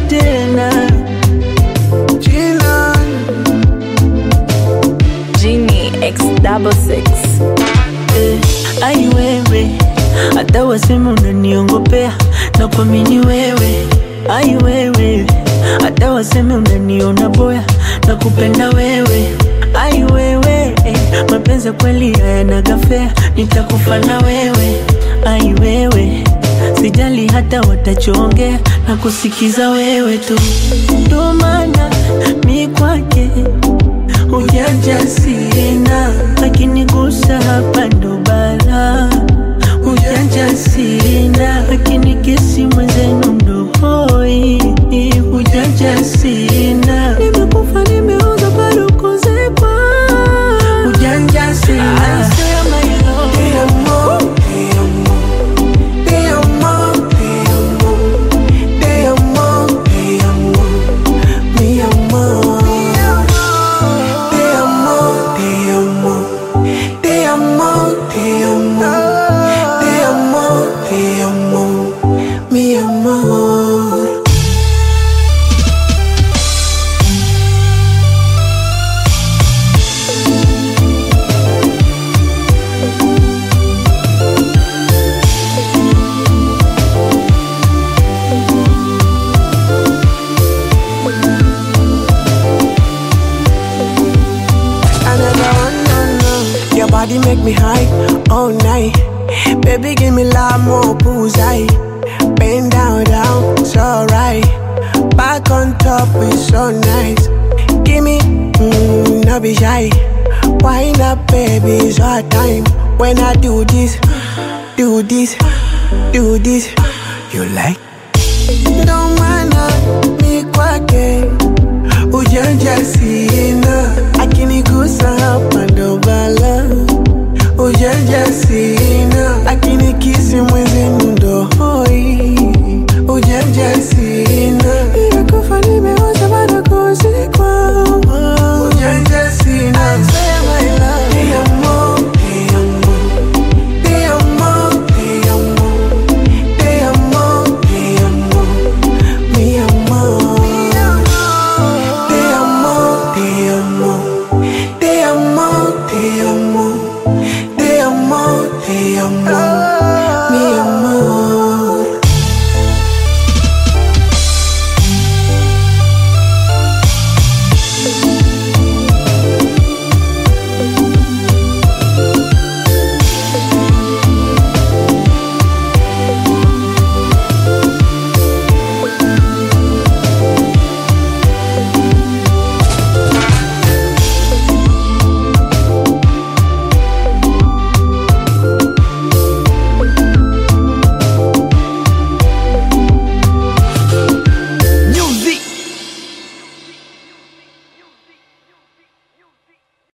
tena. Genie X66. Ai wewe, hata wasema unaniongopea na kuamini wewe. Ai wewe, hata wasema unaniona boya na kupenda wewe. Ai wewe, mapenzi kweli hayana gafea, nitakufa na wewe. Ai wewe, sijali hata watachongea na kusikiza wewe tu. Ndo maana mi kwake ujanja sina, lakini gusa hapa ndo bala. Ujanja sina, lakini kesi mwenzenu ndo hoi. Ujanja sina, nimekufa nimeuza bado kuzikwa. Ujanja sina. I swear my love, te amo, te amo, te amo, te amo, te amo, mi amor. Te amo, te amo, te amo, te amo, te amo, te amo, mi amor. Your body make me high all night. Baby, give me love, more bullseye. Bend down, down, it's alright. Back on top, it's so nice. Give me, no be shy. Wind up, baby, it's our time. When I do this, do this, do this, you like? Don't mind me kwake. Ujanja sina, akinigusa hapa ndo bala. Ujanja sina, akinikisi mwenzenu